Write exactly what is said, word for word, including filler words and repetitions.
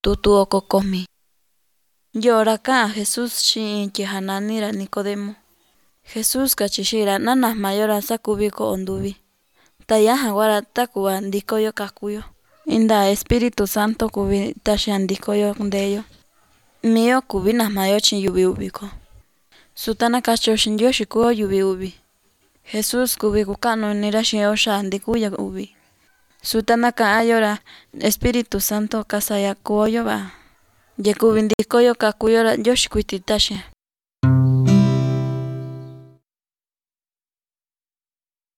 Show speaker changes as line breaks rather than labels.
tutu okokomi. Yora ka Jesus shi kihananira Nicodemo. Jesus kachishira nana mayora sakubiko onduvi. Tayaja wara takuwa ndikoyo kakuyo. Inda Espíritu Santo kubi tasha ndikoyo ndeyo. Mio kubina mayo chin yubi ubiko. Sutana kacho shinyo shikuo yubi ubi. Jesus kubi kukano nira shio sha ndikuya ubi. Sutana ka ayora Espíritu Santo kasaya kuoyo ba. Yekubi ndikoyo kakuyora yoshikuiti tasha.